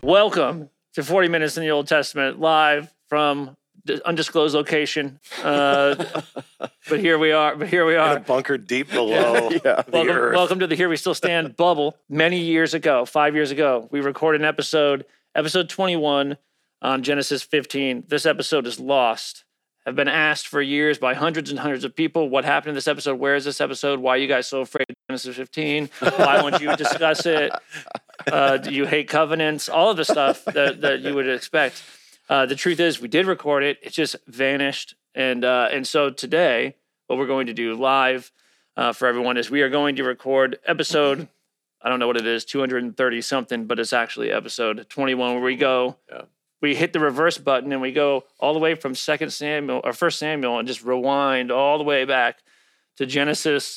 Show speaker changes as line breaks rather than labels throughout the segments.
Welcome to 40 Minutes in the Old Testament, live from the undisclosed location. But here we are.
In a bunker deep below the earth.
Welcome to the Here We Still Stand bubble. Many years ago, 5 years ago, we recorded an episode 21 on Genesis 15. This episode is lost. Have been asked for years by hundreds and hundreds of people, what happened in this episode? Where is this episode? Why are you guys so afraid of Genesis 15? Why won't you discuss it? Do you hate covenants? All of the stuff that you would expect. The truth is, we did record it. It just vanished. And so today, what we're going to do live for everyone is we are going to record episode, I don't know what it is, 230 something, but it's actually episode 21 where we go. Yeah. We hit the reverse button and we go all the way from 1 Samuel and just rewind all the way back to Genesis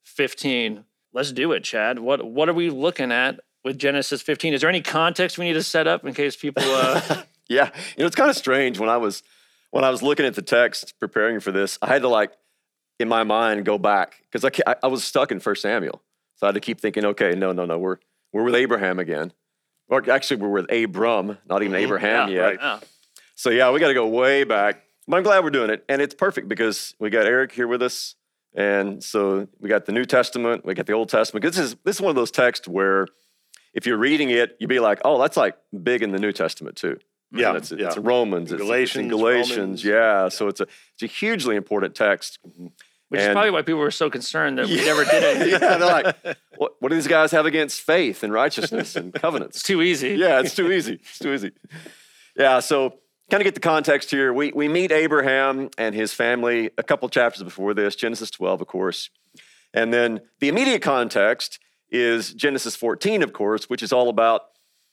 15. Let's do it, Chad. What are we looking at with Genesis 15? Is there any context we need to set up in case people...
Yeah, it's kind of strange when I was looking at the text preparing for this, I had to in my mind go back because I was stuck in 1 Samuel. So I had to keep thinking, okay, no, we're with Abraham again. Or actually, we're with Abram, not even Abraham yet. Right. Yeah. So yeah, we got to go way back. But I'm glad we're doing it. And it's perfect because we got Eric here with us. And so we got the New Testament, we got the Old Testament. This is one of those texts where if you're reading it, you'd be like, oh, that's big in the New Testament too.
Yeah,
it's Romans, it's Galatians.
Romans.
Yeah. So it's a hugely important text.
Which is probably why people were so concerned that we never did it.
Yeah, they're like, what do these guys have against faith and righteousness and covenants?
It's too easy.
Yeah, it's too easy. It's too easy. Yeah, so kind of get the context here. We meet Abraham and his family a couple chapters before this, Genesis 12, of course. And then the immediate context is Genesis 14, of course, which is all about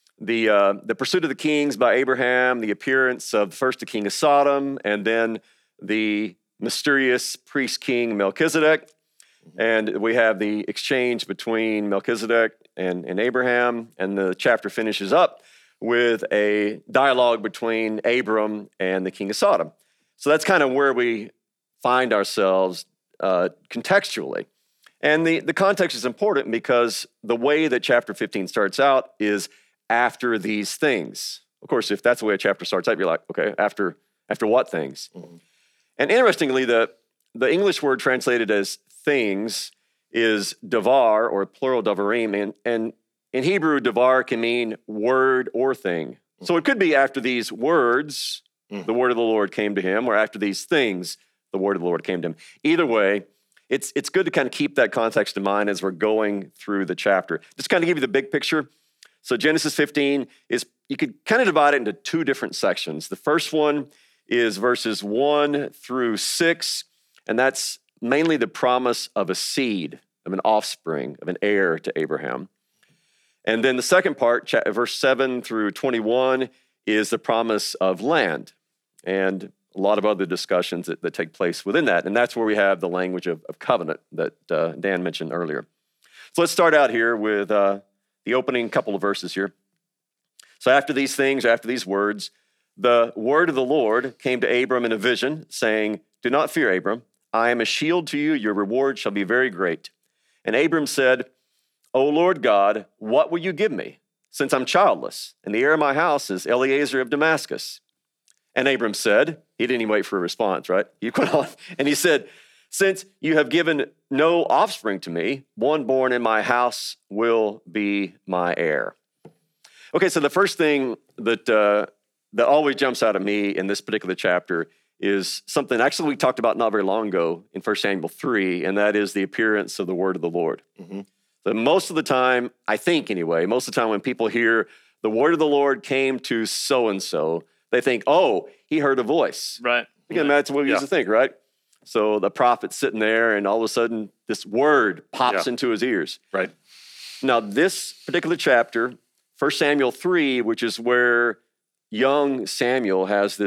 the pursuit of the kings by Abraham, the appearance of first the king of Sodom, and then the mysterious priest king Melchizedek. And we have the exchange between Melchizedek and Abraham, and the chapter finishes up with a dialogue between Abram and the king of Sodom. So that's kind of where we find ourselves contextually. And the context is important because the way that chapter 15 starts out is after these things. Of course, if that's the way a chapter starts out, you're like, okay, after what things? Mm-hmm. And interestingly, the English word translated as things is davar, or plural davarim, and in Hebrew, davar can mean word or thing. Mm-hmm. So it could be after these words, the word of the Lord came to him, or after these things, the word of the Lord came to him. Either way, it's good to kind of keep that context in mind as we're going through the chapter. Just kind of give you the big picture. So Genesis 15 you could kind of divide it into two different sections. The first one is verses 1 through 6, and that's mainly the promise of a seed, of an offspring, of an heir to Abraham. And then the second part, verse 7 through 21, is the promise of land, and a lot of other discussions that take place within that. And that's where we have the language of covenant that Dan mentioned earlier. So let's start out here with the opening couple of verses here. So after these things, after these words, the word of the Lord came to Abram in a vision, saying, "Do not fear, Abram. I am a shield to you. Your reward shall be very great." And Abram said, "O Lord God, what will you give me, since I'm childless, and the heir of my house is Eliezer of Damascus?" And Abram said, he didn't even wait for a response, right? He went on, and he said, "Since you have given no offspring to me, one born in my house will be my heir." Okay, so the first thing that always jumps out at me in this particular chapter is something actually we talked about not very long ago in 1 Samuel 3, and that is the appearance of the word of the Lord. Mm-hmm. So most of the time, I think anyway, most of the time when people hear the word of the Lord came to so-and-so, they think, oh, he heard a voice.
Right.
Again, that's what we used to think, right? So the prophet's sitting there, and all of a sudden, this word pops into his ears.
Right.
Now, this particular chapter, 1 Samuel 3, which is where young Samuel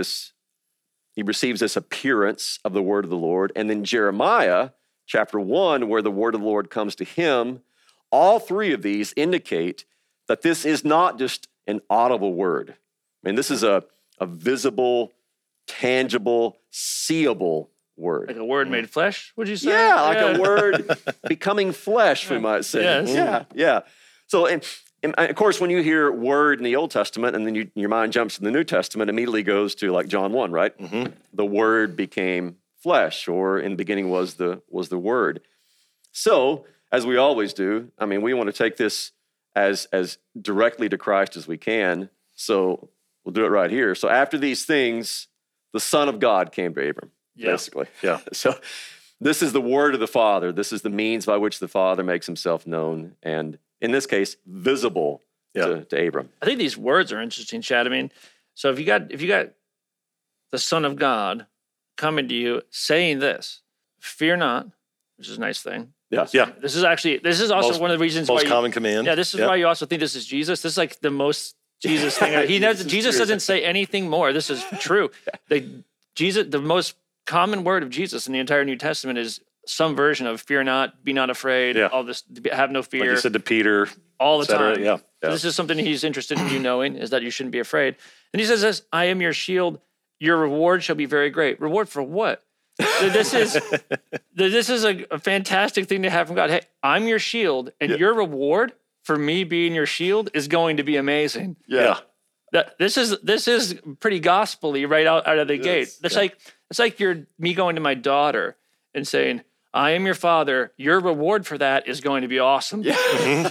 he receives this appearance of the word of the Lord. And then Jeremiah, chapter 1, where the word of the Lord comes to him, all three of these indicate that this is not just an audible word. I mean, this is a visible, tangible, seeable word.
Like a word made flesh, would you say?
Yeah, like a word becoming flesh, we might say.
Yes.
Yeah. So, and And of course, when you hear word in the Old Testament and then your mind jumps to the New Testament, immediately goes to like John 1, right? Mm-hmm. The word became flesh, or in the beginning was the word. So, as we always do, I mean, we want to take this as directly to Christ as we can. So we'll do it right here. So after these things, the Son of God came to Abram, basically.
Yeah.
So this is the word of the Father. This is the means by which the Father makes himself known, and in this case, visible to Abram.
I think these words are interesting, Chad. I mean, so if you got the Son of God coming to you saying this, fear not, which is a nice thing.
Yes.
Yeah.
This is also one of the reasons
most
why
common command.
Yeah, this is why you also think this is Jesus. This is like the most Jesus thing. Jesus doesn't say anything more. This is true. The most common word of Jesus in the entire New Testament is some version of fear not, be not afraid, all this, have no fear.
Like he said to Peter.
All the time.
Yeah.
So this is something he's interested in you knowing, is that you shouldn't be afraid. And he says this, I am your shield. Your reward shall be very great. Reward for what? This is a fantastic thing to have from God. Hey, I'm your shield, and your reward for me being your shield is going to be amazing.
Yeah.
This is pretty gospel-y right out of the gate. It's like me going to my daughter and saying, I am your father. Your reward for that is going to be awesome.
Yeah.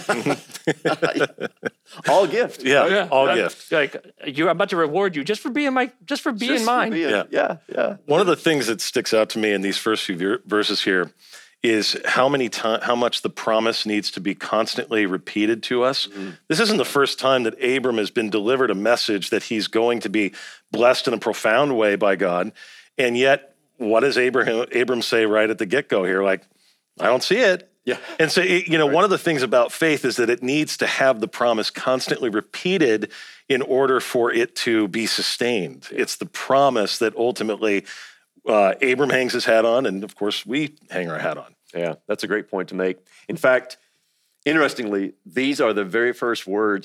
All gift.
Yeah. All gift.
Like I'm about to reward you just for being mine.
Yeah.
One of the things that sticks out to me in these first few verses here is how much the promise needs to be constantly repeated to us. Mm-hmm. This isn't the first time that Abram has been delivered a message that he's going to be blessed in a profound way by God, and yet, what does Abram say right at the get-go here? Like, I don't see it.
Yeah.
And so, one of the things about faith is that it needs to have the promise constantly repeated in order for it to be sustained. It's the promise that ultimately Abram hangs his hat on, and of course, we hang our hat on.
Yeah, that's a great point to make. In fact, interestingly, these are the very first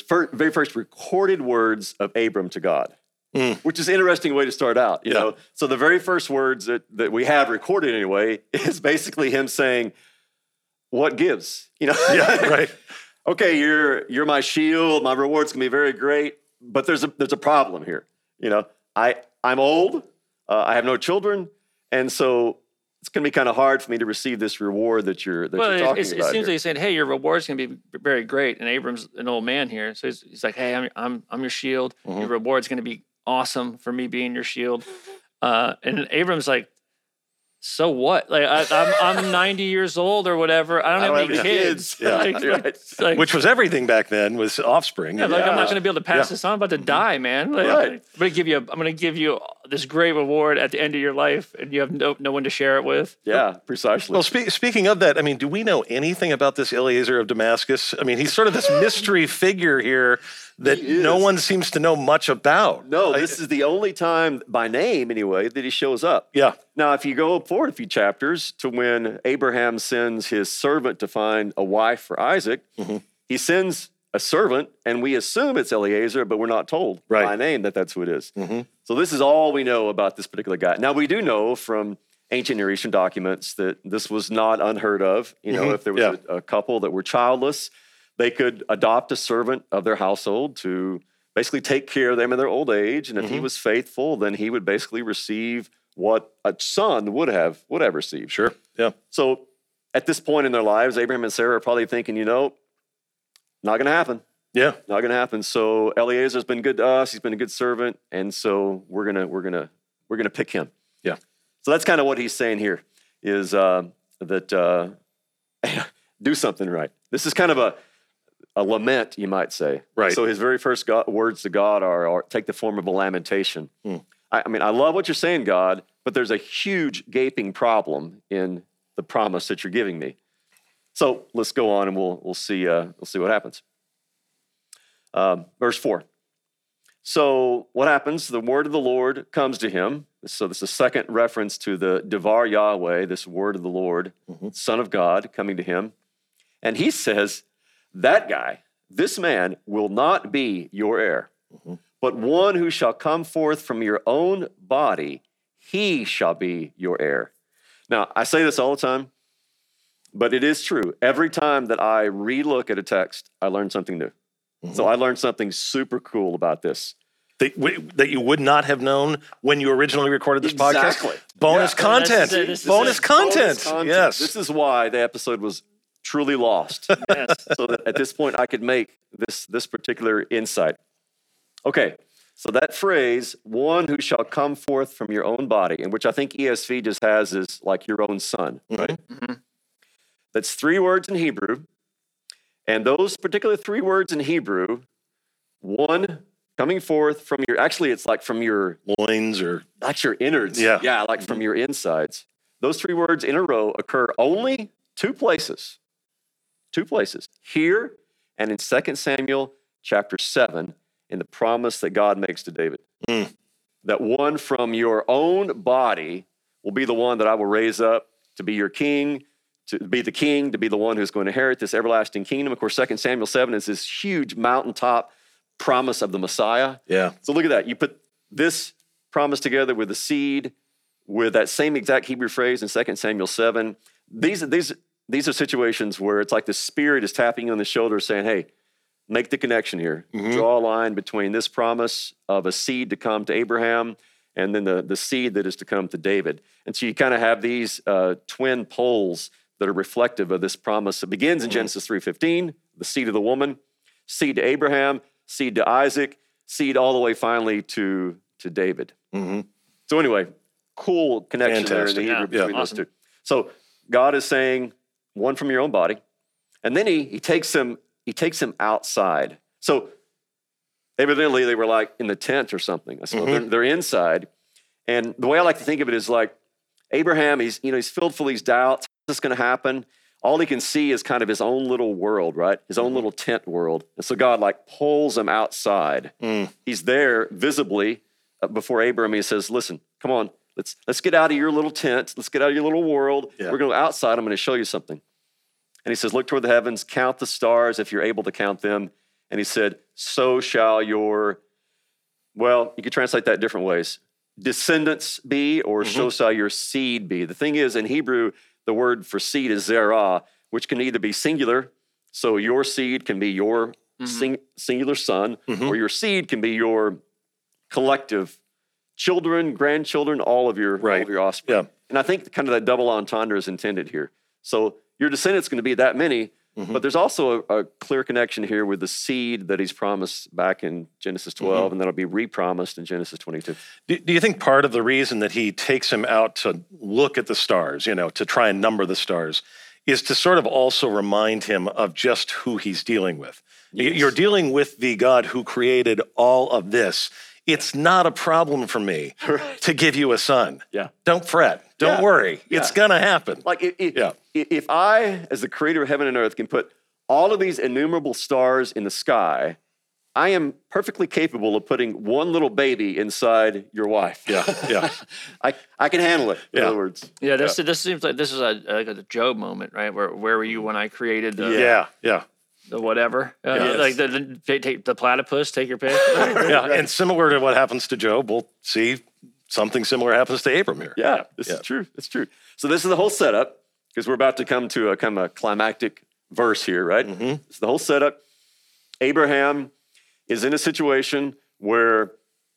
recorded words of Abram to God. Which is an interesting way to start out, you know. So the very first words that we have recorded anyway is basically him saying, "What gives?" You know.
Yeah, right.
Okay, you're my shield. My reward's gonna be very great, but there's a problem here. You know, I'm old. I have no children, and so it's gonna be kind of hard for me to receive this reward that you're talking about.
It seems like he's saying, "Hey, your reward's gonna be very great." And Abram's an old man here, so he's like, "Hey, I'm your shield. Mm-hmm. Your reward's gonna be awesome for me being your shield." And Abram's like, so what? Like I'm 90 years old or whatever. I don't have any kids.
Yeah. Which was everything back then, was offspring.
Yeah, like I'm not going to be able to pass this on. I'm about to die, man. Like, I'm going to give you this great reward at the end of your life, and you have no one to share it with.
Yeah, precisely.
Well, speaking of that, I mean, do we know anything about this Eliezer of Damascus? I mean, he's sort of this mystery figure here that no one seems to know much about.
No, this is the only time, by name anyway, that he shows up.
Yeah.
Now, if you go forward a few chapters to when Abraham sends his servant to find a wife for Isaac, he sends a servant, and we assume it's Eliezer, but we're not told by name that that's who it is. So this is all we know about this particular guy. Now, we do know from ancient Near Eastern documents that this was not unheard of. You know, if there was a couple that were childless, they could adopt a servant of their household to basically take care of them in their old age. And if he was faithful, then he would basically receive what a son would have received.
Sure. Yeah.
So at this point in their lives, Abraham and Sarah are probably thinking, not going to happen.
Yeah.
Not going to happen. So Eliezer's been good to us. He's been a good servant. And so we're going to pick him.
Yeah.
So that's kind of what he's saying here is that do something right. This is kind of a lament, you might say.
Right.
So his very first words to God are take the form of a lamentation. I mean, I love what you're saying, God, but there's a huge gaping problem in the promise that you're giving me. So let's go on and we'll see what happens. Verse 4. So what happens? The word of the Lord comes to him. So this is a second reference to the Devar Yahweh, this word of the Lord, Son of God, coming to him. And he says, that guy, this man, will not be your heir, but one who shall come forth from your own body, he shall be your heir. Now, I say this all the time, but it is true. Every time that I re-look at a text, I learn something new. So I learned something super cool about this.
That you would not have known when you originally recorded this
Exactly.
podcast? Bonus
Yeah.
content.
This is
Bonus
it.
content. Yes.
This is why the episode was truly lost.
Yes.
So that at this point, I could make this particular insight. Okay, so that phrase, one who shall come forth from your own body, and which I think ESV just has is like your own son, right?
Mm-hmm.
That's 3 words in Hebrew. And those particular 3 words in Hebrew, one coming forth from your, actually it's like from your,
Loins or
like your innards.
Yeah.
Yeah, like from your insides. Those 3 words in a row occur only 2 places. 2 places. Here and in 2 Samuel chapter 7 in the promise that God makes to David. That one from your own body will be the one that I will raise up to be your king, to be the one who's going to inherit this everlasting kingdom. Of course, 2 Samuel 7 is this huge mountaintop promise of the Messiah.
Yeah.
So look at that. You put this promise together with the seed, with that same exact Hebrew phrase in 2 Samuel 7. These are situations where it's like the Spirit is tapping you on the shoulder saying, hey, make the connection here. Draw a line between this promise of a seed to come to Abraham and then the seed that is to come to David. And so you kind of have these twin poles that are reflective of this promise. It begins in Genesis 3:15, the seed of the woman, seed to Abraham, seed to Isaac, seed all the way finally to David. So anyway, cool connection there in the Hebrew between those two. So God is saying, one from your own body, and then he takes him outside. So evidently they were like in the tent or something. I suppose they're inside. And the way I like to think of it is like Abraham, he's filled full of these doubts. How's this going to happen? All he can see is kind of his own little world, right? His own little tent world. And so God like pulls him outside. He's there visibly before Abraham. He says, listen, come on, let's get out of your little tent. Let's get out of your little world.
Yeah.
We're going to go outside. I'm going to show you something. And he says, look toward the heavens, count the stars if you're able to count them. And he said, so shall your, well, you could translate that different ways. Descendants be, or so shall your seed be. The thing is, in Hebrew, the word for seed is zerah, which can either be singular, so your seed can be your singular son, or your seed can be your collective children, grandchildren, all of your offspring.
Yeah.
And I think kind of that double entendre is intended here. So your descendants going to be that many, but there's also a clear connection here with the seed that he's promised back in Genesis 12, and that'll be repromised in Genesis 22.
Do you think part of the reason that he takes him out to look at the stars, to try and number the stars, is to sort of also remind him of just who he's dealing with? Yes. You're dealing with the God who created all of this. It's not a problem for me to give you a son.
Yeah.
Don't fret. Don't worry.
Yeah.
It's going to happen.
Like if I, as the creator of heaven and earth, can put all of these innumerable stars in the sky, I am perfectly capable of putting one little baby inside your wife.
Yeah.
I can handle it, in other words.
Yeah, this seems like this is a Job moment, right? Where were you when I created the the whatever? Like take the platypus, take your pick.
And similar to what happens to Job, we'll see something similar happens to Abram here.
Yeah, this is true. It's true. So this is the whole setup, because we're about to come to a kind of a climactic verse here, right? This is the whole setup. Abraham is in a situation where,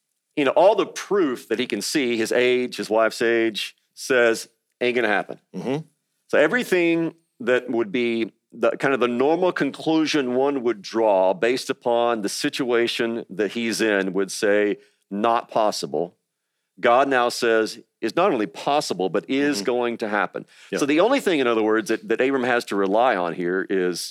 all the proof that he can see, his age, his wife's age, says ain't gonna happen. So everything that would be the kind of the normal conclusion one would draw based upon the situation that he's in would say not possible. God now says is not only possible, but is going to happen. So the only thing, in other words, that Abram has to rely on here is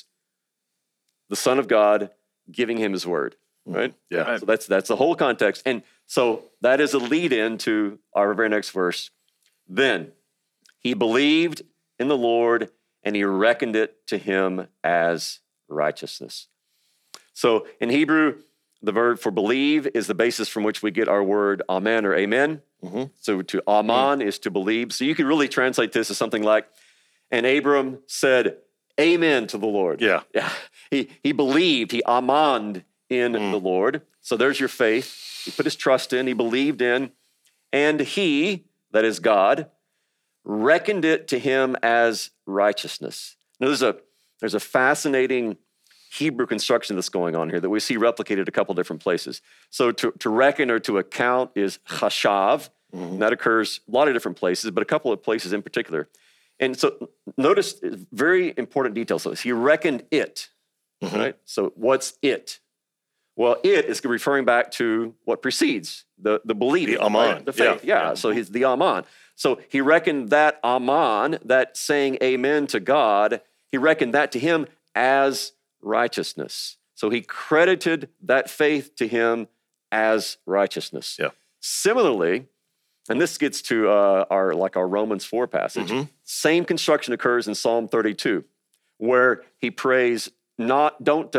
the Son of God giving him his word, right?
Yeah.
So that's the whole context. And so that is a lead in to our very next verse. Then he believed in the Lord, and he reckoned it to him as righteousness. So in Hebrew, the verb for believe is the basis from which we get our word amen or amen. So to aman is to believe. So you could really translate this as something like, and Abram said amen to the Lord.
Yeah.
He believed, he amaned in the Lord. So there's your faith. He put his trust in, he believed in, and he, that is God, reckoned it to him as righteousness. Now there's a fascinating Hebrew construction that's going on here that we see replicated a couple different places. So to reckon or to account is chashav, and that occurs a lot of different places, but a couple of places in particular. And so notice very important details. So he reckoned it, right? So what's it? Well, it is referring back to what precedes, the believing.
The aman.
Right? The faith, yeah. So he's the aman. So he reckoned that aman, that saying amen to God, he reckoned that to him as righteousness. So he credited that faith to him as righteousness.
Yeah.
Similarly, and this gets to our Romans 4 passage, same construction occurs in Psalm 32, where he prays, don't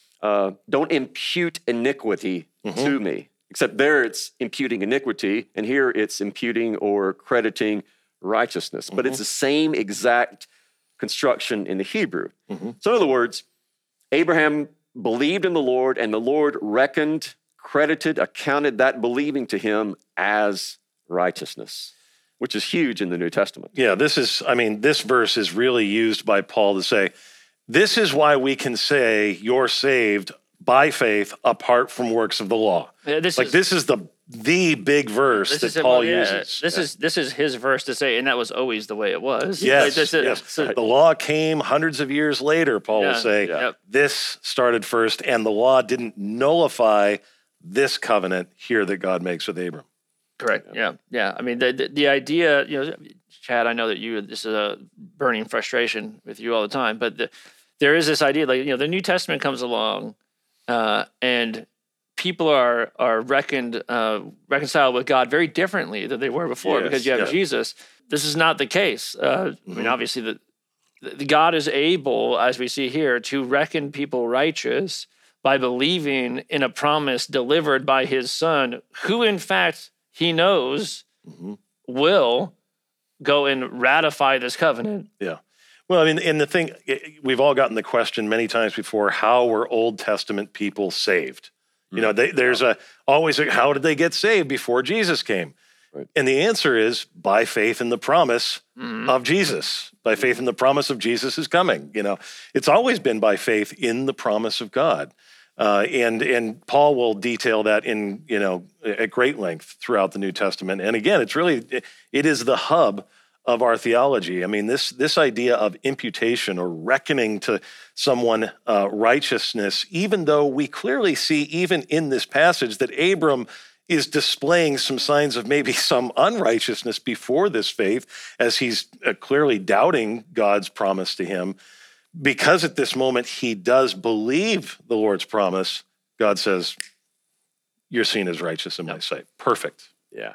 impute iniquity to me. Except there it's imputing iniquity, and here it's imputing or crediting righteousness. But it's the same exact construction in the Hebrew. So in other words, Abraham believed in the Lord, and the Lord reckoned, credited, accounted that believing to him as righteousness, which is huge in the New Testament.
Yeah, this verse is really used by Paul to say, this is why we can say you're saved by faith apart from works of the law.
Yeah,
this is the big verse that Paul uses.
This is his verse to say, and that was always the way it was.
Yes,
yes.
The law came hundreds of years later, Paul will say. This started first, and the law didn't nullify this covenant here that God makes with Abram.
Correct. Yeah. I mean, the idea, Chad, I know that this is a burning frustration with you all the time, but there is this idea, the New Testament comes along, and people are reconciled with God very differently than they were before because you have Jesus. This is not the case. I mean, obviously, the God is able, as we see here, to reckon people righteous by believing in a promise delivered by his Son, who in fact he knows will go and ratify this covenant.
Yeah. Well, I mean, and the thing, we've all gotten the question many times before, how were Old Testament people saved? There's always how did they get saved before Jesus came? Right. And the answer is by faith in the promise of Jesus, by faith in the promise of Jesus is coming. It's always been by faith in the promise of God. And Paul will detail that in, at great length throughout the New Testament. And again, it is the hub of our theology. I mean, this idea of imputation or reckoning to someone righteousness, even though we clearly see even in this passage that Abram is displaying some signs of maybe some unrighteousness before this faith, as he's clearly doubting God's promise to him. Because at this moment he does believe the Lord's promise, God says, you're seen as righteous in my sight. Perfect.
Yeah.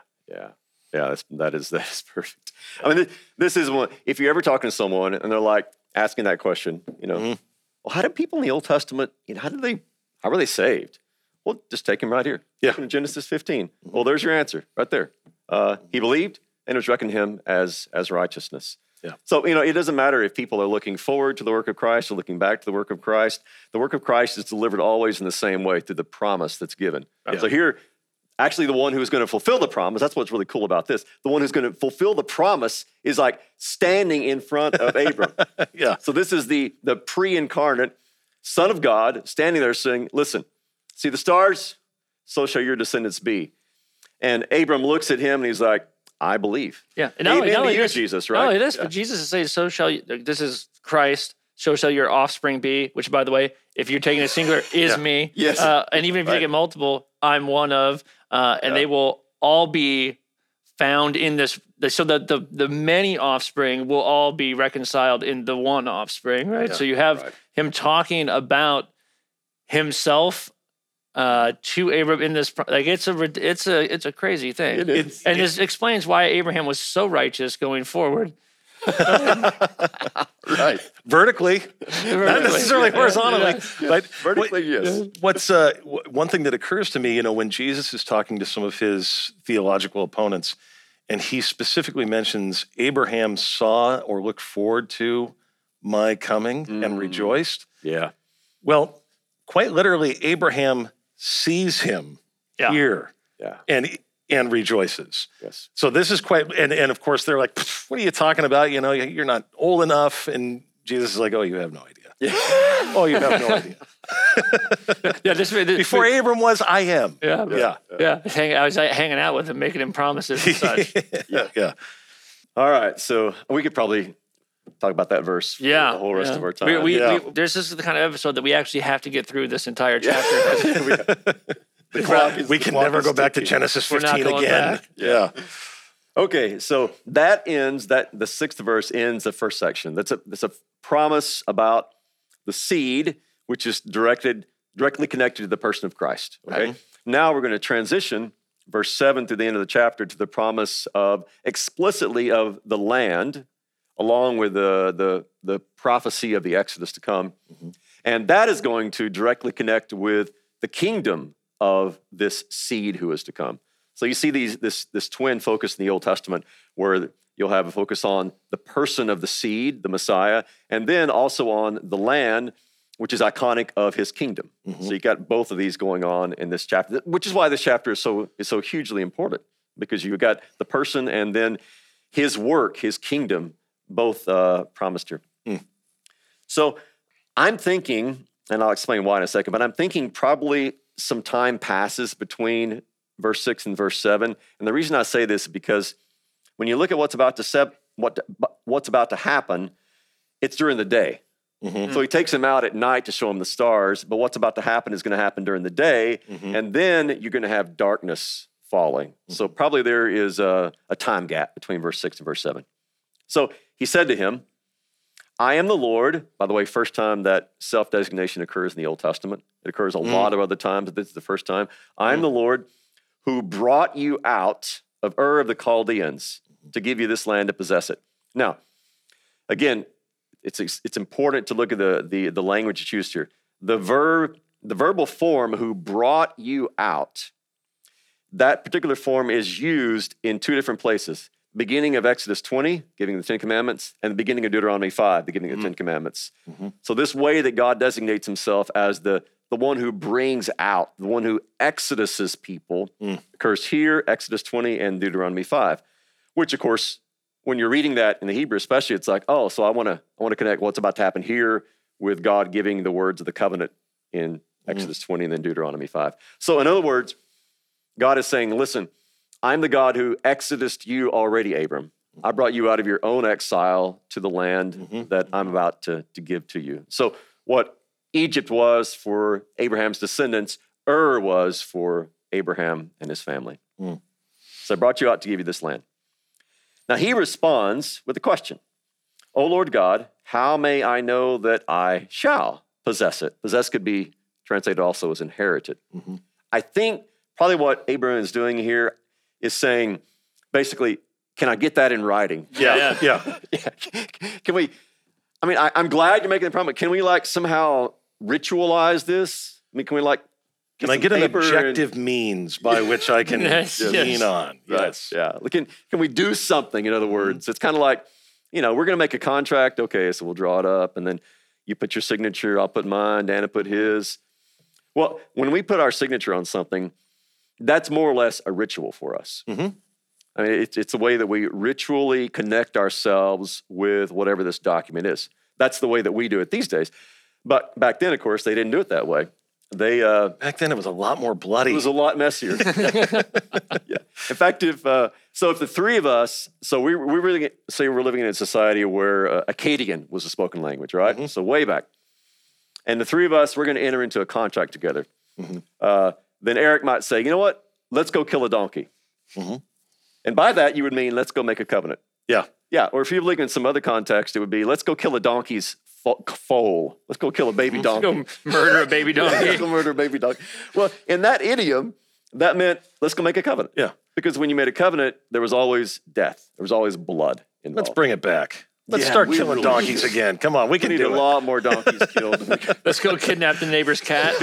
That is perfect. I mean, this is one. If you're ever talking to someone and they're like asking that question, well, how did people in the Old Testament, how were they saved? Well, just take him right here. Yeah. In Genesis 15. Well, there's your answer right there. He believed, and it was reckoned to him as righteousness. Yeah. So, it doesn't matter if people are looking forward to the work of Christ or looking back to the work of Christ. The work of Christ is delivered always in the same way through the promise that's given. Yeah. So here, actually the one who's going to fulfill the promise, that's what's really cool about this. The one who's going to fulfill the promise is like standing in front of Abram.
Yeah.
So this is the pre-incarnate Son of God standing there saying, listen, see the stars? So shall your descendants be. And Abram looks at him and he's like, I believe.
Yeah.
And not only you, Jesus, right?
No, it is. But Jesus is saying, so shall you, this is Christ, so shall your offspring be, which, by the way, if you're taking a singular, is me.
Yes.
And even if you take it multiple, I'm one of, and they will all be found in this. So that the many offspring will all be reconciled in the one offspring, right? Yeah. So you have him talking about himself to Abram in this, it's a crazy thing.
It is.
And this explains why Abraham was so righteous going forward.
Right.
Vertically. Not necessarily horizontally. But
vertically, yes.
What's one thing that occurs to me, when Jesus is talking to some of his theological opponents, and he specifically mentions Abraham saw or looked forward to my coming and rejoiced.
Yeah.
Well, quite literally, Abraham sees him here and rejoices.
Yes.
So this is quite, and of course they're like, what are you talking about? You're not old enough. And Jesus is like, oh, you have no idea. Oh, you have no idea.
Yeah, this
Before Abram was, I am.
Yeah. I was hanging out with him, making him promises and such.
Yeah.
All right, so we could probably talk about that verse for the whole rest of our time.
This is the kind of episode that we actually have to get through this entire chapter.
We can never go back to Genesis
We're not
15
going
again.
back.
Yeah.
Okay, so the 6th verse ends the first section. That's a promise about the seed, which is directly connected to the person of Christ. Okay, now we're going to transition verse 7 through the end of the chapter to the promise of explicitly of the land, along with the prophecy of the Exodus to come, and that is going to directly connect with the kingdom of this seed who is to come. So you see this twin focus in the Old Testament where you'll have a focus on the person of the seed, the Messiah, and then also on the land, which is iconic of his kingdom. So you got both of these going on in this chapter, which is why this chapter is so hugely important, because you got the person and then his work, his kingdom, both promised here. So I'm thinking, and I'll explain why in a second, but I'm thinking probably some time passes between verse 6 and verse 7. And the reason I say this is because when you look at what's about to happen, it's during the day. So he takes him out at night to show him the stars, but what's about to happen is going to happen during the day, and then you're going to have darkness falling. So probably there is a time gap between verse 6 and verse 7. So he said to him, I am the Lord. By the way, first time that self-designation occurs in the Old Testament. It occurs a lot of other times, but this is the first time. I am the Lord who brought you out of Ur of the Chaldeans to give you this land to possess it. Now, again, it's important to look at the language that's used here. The verbal form who brought you out, that particular form is used in two different places. Beginning of Exodus 20, giving the Ten Commandments, and the beginning of Deuteronomy 5, the giving of the Ten Commandments. So this way that God designates himself as the one who brings out, the one who exoduses people, occurs here, Exodus 20 and Deuteronomy 5, which of course, when you're reading that in the Hebrew especially, it's like, oh, so I want to connect what's about to happen here with God giving the words of the covenant in Exodus 20 and then Deuteronomy 5. So in other words, God is saying, listen, I'm the God who exodused you already, Abram. I brought you out of your own exile to the land that I'm about to give to you. So what Egypt was for Abraham's descendants, Ur was for Abraham and his family. So I brought you out to give you this land. Now he responds with a question. O Lord God, how may I know that I shall possess it? Possess could be translated also as inherited. I think probably what Abraham is doing here is saying, basically, can I get that in writing?
Yeah.
Can we, I'm glad you're making the problem, but can we somehow ritualize this?
Can I get an objective means by which I can lean on?
Yes. Yeah. Can we do something, in other words? It's kind of like, we're going to make a contract. Okay, so we'll draw it up, and then you put your signature, I'll put mine, Dana put his. Well, when we put our signature on something, that's more or less a ritual for us. It's a way that we ritually connect ourselves with whatever this document is. That's the way that we do it these days. But back then, of course, they didn't do it that way.
Back then, it was a lot more bloody.
It was a lot messier. Yeah. In fact, if the three of us, so we really say we're living in a society where Akkadian was a spoken language, right? So way back. And the three of us, we're going to enter into a contract together. Then Eric might say, you know what? Let's go kill a donkey. And by that, you would mean, let's go make a covenant.
Yeah.
Or if you're looking in some other context, it would be, let's go kill a donkey's foal. Let's go kill a baby donkey.
Let's go murder a baby donkey.
Let's go murder a baby donkey. Well, in that idiom, that meant, let's go make a covenant.
Yeah.
Because when you made a covenant, there was always death. There was always blood involved.
Let's bring it back. Let's start killing donkeys again. Come on, we can
need
do
a lot more donkeys killed.
Let's go kidnap the neighbor's cat.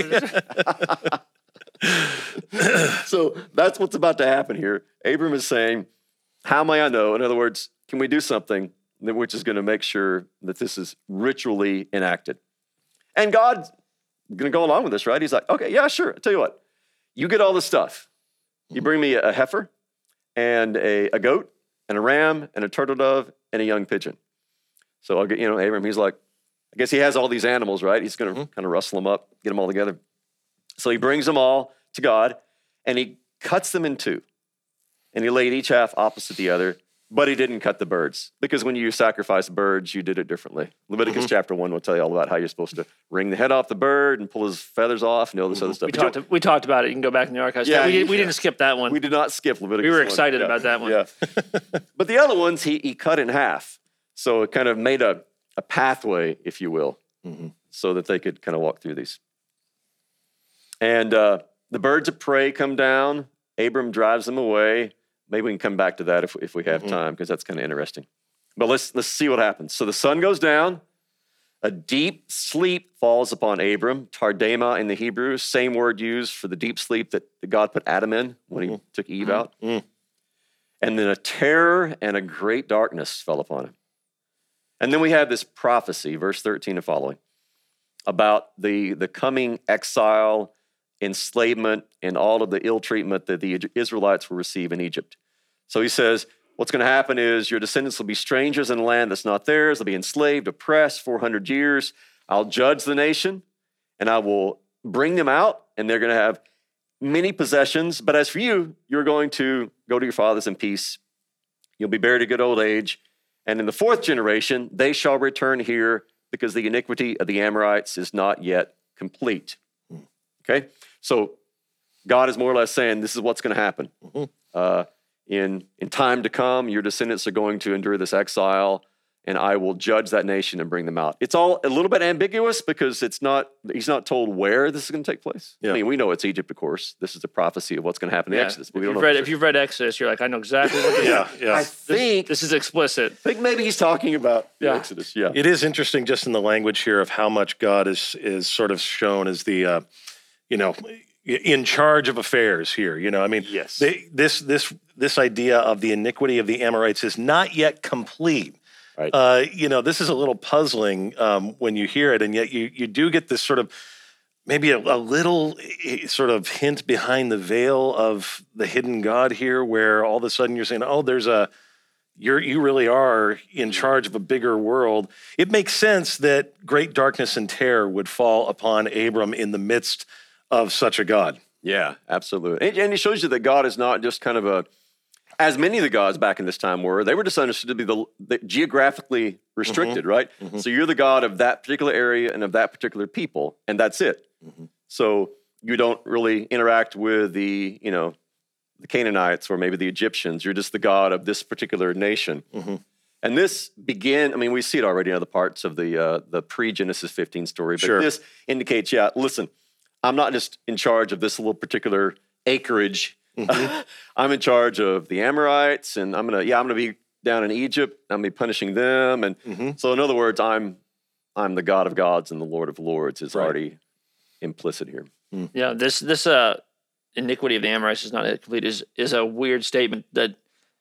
So that's what's about to happen here. Abram is saying, how may I know? In other words, can we do something which is going to make sure that this is ritually enacted? And God's going to go along with this, right? He's like, okay, yeah, sure. I'll tell you what. You get all this stuff. You bring me a heifer and a goat and a ram and a turtle dove and a young pigeon. So I'll get, Abram, he's like, I guess he has all these animals, right? He's going to kind of rustle them up, get them all together. So he brings them all to God, and he cuts them in two. And he laid each half opposite the other, but he didn't cut the birds, because when you sacrifice birds, you did it differently. Leviticus chapter 1 will tell you all about how you're supposed to wring the head off the bird and pull his feathers off and all this other stuff.
We talked about it. You can go back in the archives.
Yeah,
we didn't skip that one.
We did not skip Leviticus.
We were
1.
excited about that one.
Yeah. But the other ones, he cut in half. So it kind of made a pathway, if you will, so that they could kind of walk through these. And the birds of prey come down. Abram drives them away. Maybe we can come back to that if we have time, because that's kind of interesting. But let's see what happens. So the sun goes down. A deep sleep falls upon Abram. Tardema in the Hebrew, same word used for the deep sleep that God put Adam in when he took Eve out. And then a terror and a great darkness fell upon him. And then we have this prophecy, verse 13 and following, about the coming exile, enslavement, and all of the ill treatment that the Israelites will receive in Egypt. So he says, what's going to happen is your descendants will be strangers in a land that's not theirs. They'll be enslaved, oppressed 400 years. I'll judge the nation, and I will bring them out, and they're going to have many possessions. But as for you, you're going to go to your fathers in peace. You'll be buried at good old age. And in the fourth generation, they shall return here, because the iniquity of the Amorites is not yet complete. Okay? So God is more or less saying this is what's going to happen. In time to come, your descendants are going to endure this exile, and I will judge that nation and bring them out. It's all a little bit ambiguous, because he's not told where this is going to take place. Yeah. I mean, we know it's Egypt, of course. This is the prophecy of what's going to happen in Exodus. But
if you've read Exodus, you're like, I know exactly what this is.
I think
this is explicit.
I think maybe he's talking about Exodus. Yeah.
It is interesting just in the language here of how much God is sort of shown as the, in charge of affairs here. I mean,
yes.
This idea of the iniquity of the Amorites is not yet complete.
Right.
This is a little puzzling when you hear it, and yet you do get this sort of maybe a little sort of hint behind the veil of the hidden God here, where all of a sudden you're saying, oh, you really are in charge of a bigger world. It makes sense that great darkness and terror would fall upon Abram in the midst of such a God.
Yeah, absolutely. And it shows you that God is not just kind of as many of the gods back in this time were, they were just understood to be the geographically restricted, right? So you're the God of that particular area and of that particular people, and that's it. So you don't really interact with the Canaanites or maybe the Egyptians. You're just the God of this particular nation. And this we see it already in other parts of the pre-Genesis 15 story, but this indicates, listen, I'm not just in charge of this little particular acreage. I'm in charge of the Amorites, and I'm gonna be down in Egypt. I'm gonna be punishing them, and so in other words, I'm the God of gods and the Lord of lords is already implicit here.
Yeah, this iniquity of the Amorites is not yet complete is a weird statement that,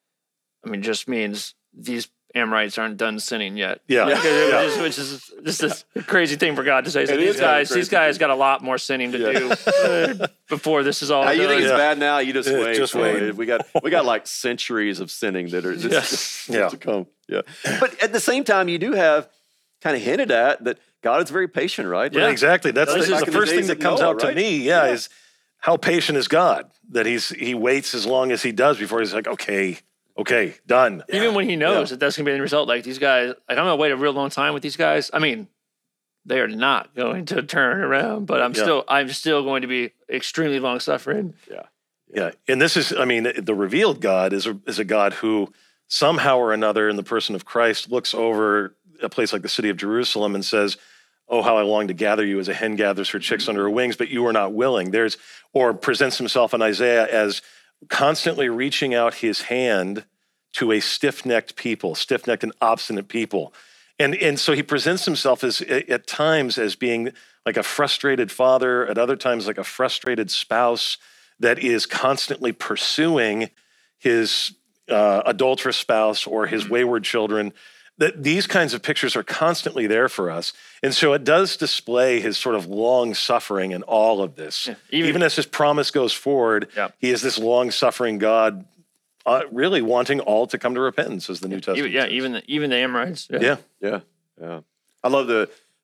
just means these Amorites aren't done sinning yet. Which is just a crazy thing for God to say. So these guys got a lot more sinning to do before this is all done.
You think it's bad now? You just wait.
Just wait.
We got like centuries of sinning that are just to come. Yeah. But at the same time, you do have kind of hinted at that God is very patient, right?
Yeah, exactly. That's the first thing that comes out to me. Is how patient is God, that he waits as long as he does before he's like, okay, done.
Even when he knows that that's going to be the result, like these guys, I'm going to wait a real long time with these guys. They are not going to turn around, but I'm still going to be extremely long suffering.
Yeah. And this is, the revealed God is a God who somehow or another in the person of Christ looks over a place like the city of Jerusalem and says, oh, how I long to gather you as a hen gathers her chicks under her wings, but you are not willing. Or presents himself in Isaiah as constantly reaching out his hand to a stiff-necked and obstinate people. And so he presents himself as at times as being like a frustrated father, at other times like a frustrated spouse that is constantly pursuing his adulterous spouse or his wayward children. That these kinds of pictures are constantly there for us. And so it does display his sort of long suffering in all of this. Even as his promise goes forward, he is this long suffering God, really wanting all to come to repentance, as the New Testament says.
Even the Amorites.
Yeah. I love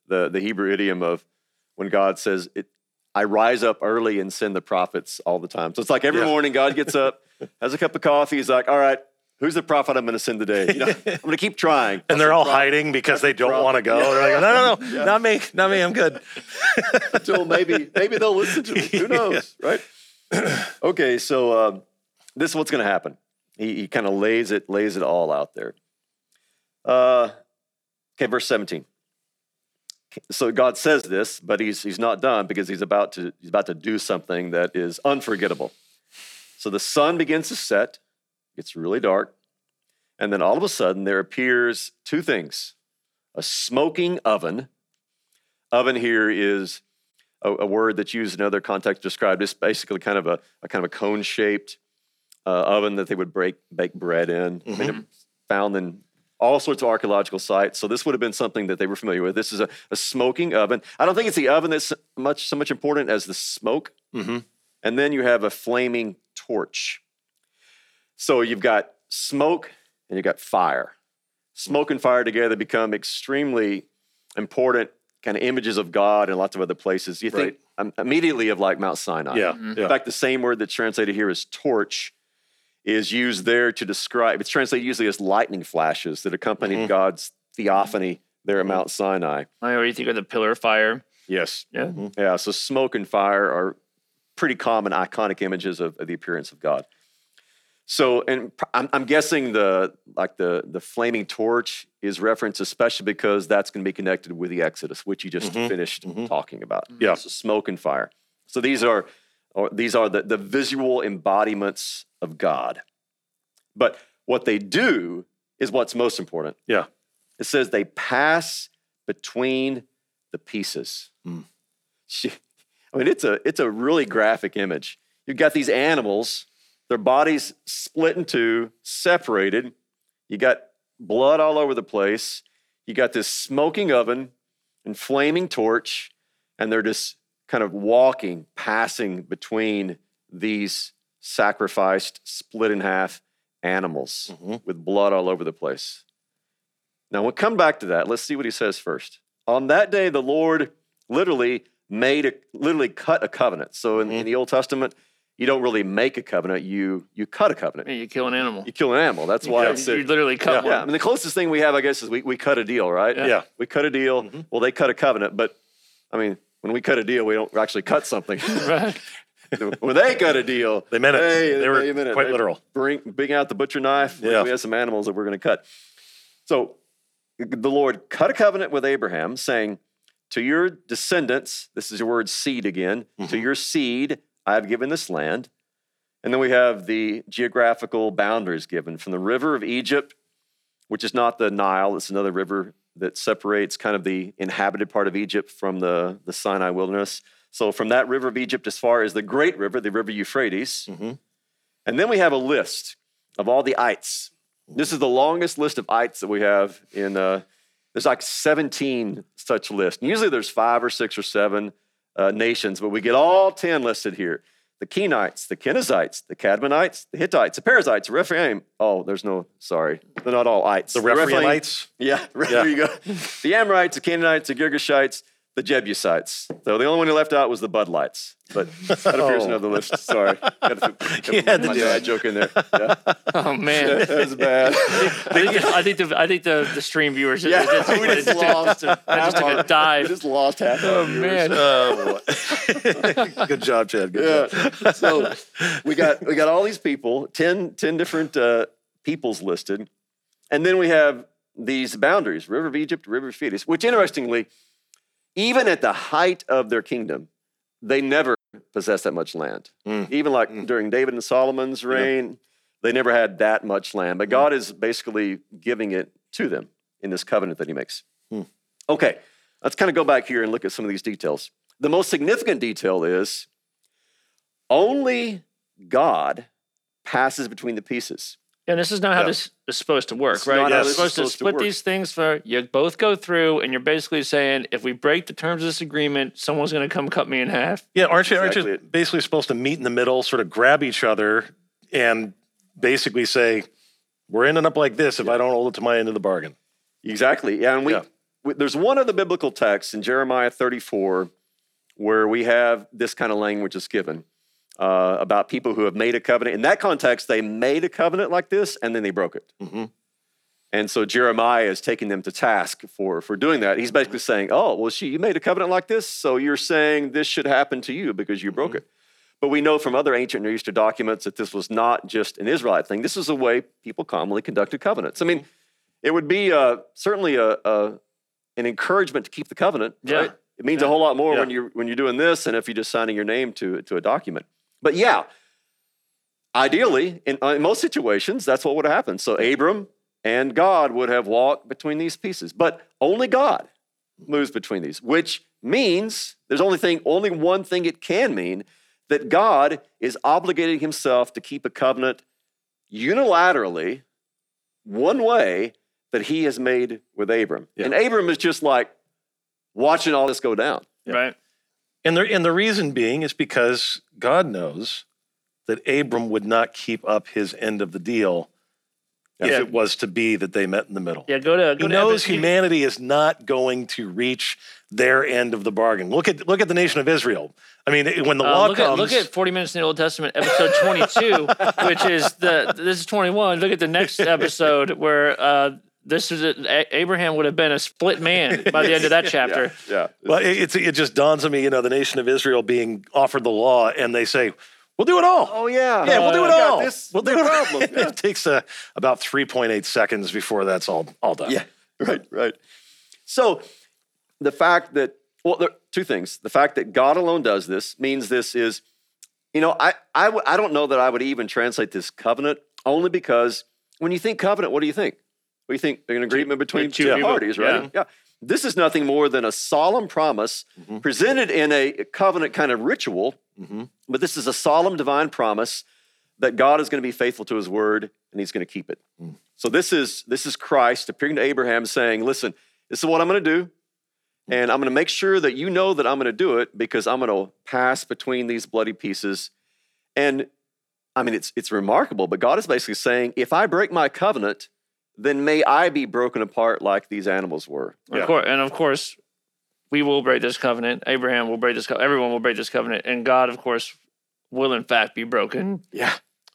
the Hebrew idiom of when God says, I rise up early and send the prophets all the time. So it's like every morning God gets up, has a cup of coffee. He's like, all right, who's the prophet I'm going to send today? I'm going to keep trying.
And they're all hiding because they don't want to go. They're like, no, not me, I'm good.
Until maybe they'll listen to me. Who knows, right? Okay, so this is what's going to happen. He kind of lays it all out there. Okay, verse 17. So God says this, but he's not done because he's about to do something that is unforgettable. So the sun begins to set, gets really dark, and then all of a sudden there appears two things: a smoking oven. Oven here is a word that's used in other contexts to describe this, basically kind of a cone-shaped oven that they would bake bread in. I mean, found in all sorts of archaeological sites. So this would have been something that they were familiar with. This is a smoking oven. I don't think it's the oven that's so much important as the smoke. Mm-hmm. And then you have a flaming torch. So you've got smoke and you've got fire. Smoke and fire together become extremely important kind of images of God in lots of other places. You think immediately of like Mount Sinai.
Yeah.
Mm-hmm. In fact, the same word that's translated here as torch is used there to describe, it's translated usually as lightning flashes that accompanied God's theophany there at Mount Sinai.
I already think of the pillar of fire.
Yes.
Yeah.
Mm-hmm. Yeah, so smoke and fire are pretty common, iconic images of the appearance of God. So, and I'm guessing the flaming torch is referenced especially because that's going to be connected with the Exodus, which you just finished talking about.
Yeah.
So smoke and fire. So these are the visual embodiments of God. But what they do is what's most important.
Yeah.
It says they pass between the pieces. I mean, it's a really graphic image. You've got these animals, their bodies split in two, separated. You got blood all over the place. You got this smoking oven and flaming torch, and they're just kind of passing between these sacrificed, split in half animals with blood all over the place. Now, we'll come back to that. Let's see what he says first. On that day, the Lord literally cut a covenant. So in the Old Testament, you don't really make a covenant, you cut a covenant.
Yeah, you kill an animal.
You kill an animal. That's why
you literally cut one.
Yeah, I mean, the closest thing we have, I guess, is we cut a deal, right?
Yeah.
We cut a deal. Well, they cut a covenant, but I mean, when we cut a deal, we don't actually cut something.
Right.
When they cut a deal,
They meant it. They were quite literal.
Bring out the butcher knife.
Yeah.
We have some animals that we're going to cut. So the Lord cut a covenant with Abraham, saying, to your descendants, this is your word seed again, to your seed, I have given this land. And then we have the geographical boundaries given from the river of Egypt, which is not the Nile, it's another river that separates kind of the inhabited part of Egypt from the Sinai wilderness. So from that river of Egypt as far as the great river, the river Euphrates. And then we have a list of all the ites. This is the longest list of ites that we have in, there's like 17 such lists. And usually there's 5 or 6 or 7 nations, but we get all 10 listed here. The Kenites, the Kenizzites, the Cadmonites, the Hittites, the Perizzites, the Rephaim. Oh, sorry. They're not all ites.
The Rephaimites?
Yeah, there you go. The Amorites, the Canaanites, the Girgashites, the Jebusites. So the only one who left out was the Budlites. But that appears in another list. Sorry. Got to
had to do
that joke in there. Yeah.
Oh man,
That was bad.
I think the stream viewers
We just lost
just took a dive.
We just lost half
Oh
our viewers.
man,
Good job, Chad. Good job.
Yeah. So we got all these people, 10 different peoples listed. And then we have these boundaries, River of Egypt, River of Euphrates, which interestingly, even at the height of their kingdom, they never possessed that much land. Even like during David and Solomon's reign, they never had that much land. But God is basically giving it to them in this covenant that he makes. Okay, let's kind of go back here and look at some of these details. The most significant detail is only God passes between the pieces.
and this is not how this is supposed to work,
It's
right?
not how
You're
this is
supposed to
supposed to
split
work.
these things for you both go through, and you're basically saying if we break the terms of this agreement, someone's going to come cut me in half.
Yeah, aren't you
Exactly it.
basically supposed to meet in the middle, sort of grab each other, and basically say, we're ending up like this if I don't hold it to my end of the bargain?
Exactly. Yeah, and we there's one other biblical text in Jeremiah 34 where we have this kind of language is given about people who have made a covenant. In that context, they made a covenant like this, and then they broke it.
Mm-hmm.
And so Jeremiah is taking them to task for doing that. He's basically saying, oh, well, you made a covenant like this, so you're saying this should happen to you because you broke it. But we know from other ancient Near Eastern documents that this was not just an Israelite thing. This is a way people commonly conducted covenants. I mean, it would be certainly an encouragement to keep the covenant, right? It means a whole lot more when you're doing this than if you're just signing your name to a document. But yeah, ideally, in most situations, that's what would have happened. So Abram and God would have walked between these pieces. But only God moves between these, which means there's only one thing it can mean, that God is obligating himself to keep a covenant unilaterally, one way, that he has made with Abram. Yeah. And Abram is just like watching all this go down.
Right.
And the reason being is because God knows that Abram would not keep up his end of the deal if it was to be that they met in the middle.
Yeah, he
knows humanity is not going to reach their end of the bargain. Look at the nation of Israel. I mean, when the law comes...
Look at 40 Minutes in the Old Testament, episode 22, which is this is 21. Look at the next episode where Abraham would have been a split man by the end of that chapter.
Yeah.
Well, it just dawns on me, the nation of Israel being offered the law, and they say, we'll do it all.
Oh, yeah.
Yeah, we'll do it all.
We'll do it all.
It takes about 3.8 seconds before that's all done.
Yeah, right. So the fact that, there are two things. The fact that God alone does this means this is, I don't know that I would even translate this covenant, only because when you think covenant, what do you think? What do you think? An agreement between two parties, right? Yeah. This is nothing more than a solemn promise presented in a covenant kind of ritual, but this is a solemn divine promise that God is going to be faithful to his word and he's going to keep it. So this is Christ appearing to Abraham saying, listen, this is what I'm going to do, and I'm going to make sure that you know that I'm going to do it because I'm going to pass between these bloody pieces. And I mean, it's remarkable, but God is basically saying, if I break my covenant, then may I be broken apart like these animals were.
Of course, we will break this covenant. Abraham will break this covenant. Everyone will break this covenant. And God, of course, will in fact be broken.
Yeah.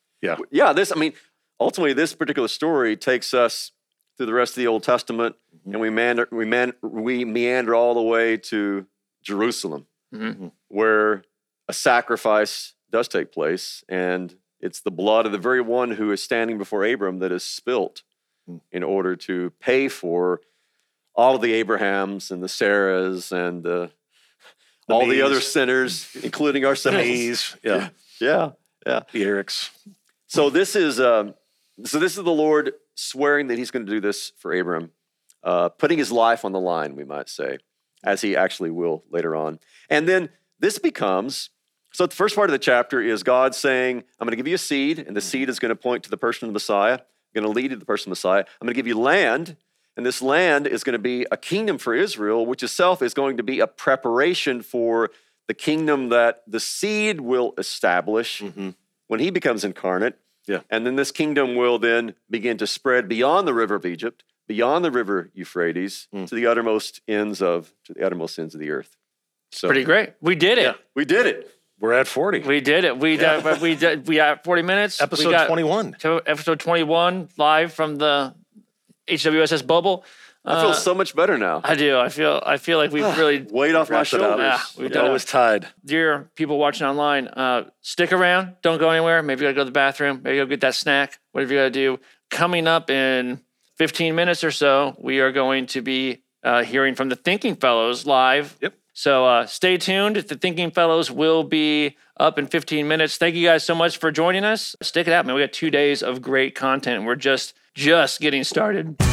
Ultimately, this particular story takes us through the rest of the Old Testament, and we meander all the way to Jerusalem, where a sacrifice does take place, and it's the blood of the very one who is standing before Abram that is spilt in order to pay for all of the Abrahams and the Sarahs and all the other sinners, including ourselves.
Yeah. The Erics.
So this is the Lord swearing that he's going to do this for Abram, putting his life on the line, we might say, as he actually will later on. And then this becomes, so the first part of the chapter is God saying, I'm going to give you a seed, and the seed is going to point to the person of the Messiah. Going to lead to the person of the Messiah. I'm going to give you land, and this land is going to be a kingdom for Israel, which itself is going to be a preparation for the kingdom that the seed will establish when he becomes incarnate.
Yeah.
And then this kingdom will then begin to spread beyond the river of Egypt, beyond the river Euphrates, to the uttermost ends of the earth. So
pretty great. We did it.
Yeah, we did it.
We're at 40.
We did it. We got 40 minutes.
Episode 21.
Episode 21, live from the HWSS bubble.
I feel so much better now.
I do. I feel like we've really
weight off my shoulders.
We've
always tied.
Dear people watching online, stick around. Don't go anywhere. Maybe you got to go to the bathroom. Maybe go get that snack. Whatever you got to do. Coming up in 15 minutes or so, we are going to be hearing from the Thinking Fellows live.
Yep.
So stay tuned. The Thinking Fellows will be up in 15 minutes. Thank you guys so much for joining us. Stick it out, man. We got 2 days of great content, and we're just getting started.